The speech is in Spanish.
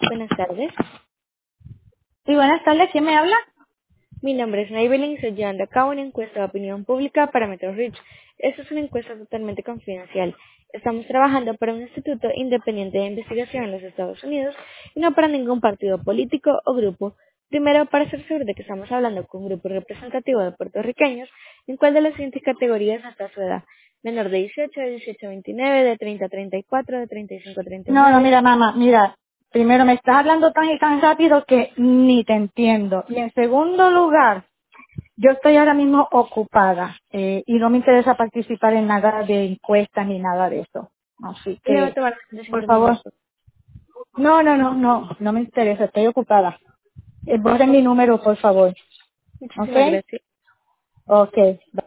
Buenas tardes. Sí, buenas tardes. ¿Quién me habla? Mi nombre es Naybelline y estoy llevando a cabo una encuesta de opinión pública para Metro Reach. Esta es una encuesta totalmente confidencial. Estamos trabajando para un instituto independiente de investigación en los Estados Unidos y no para ningún partido político o grupo. Primero, para ser seguro de que estamos hablando con un grupo representativo de puertorriqueños, en cuál de las siguientes categorías hasta su edad: menor de 18, de 18 a 29, de 30 a 34, de 35 a No, 39. mira, mamá, mira. Primero, me estás hablando tan y tan rápido que ni te entiendo. Y en segundo lugar, yo estoy ahora mismo ocupada y no me interesa participar en nada de encuestas ni nada de eso. Así Le va a que, tomar menos de por 5 favor, minutos. no me interesa, estoy ocupada. Borren mi número, por favor. ¿Ok? Muchísimas gracias. Ok.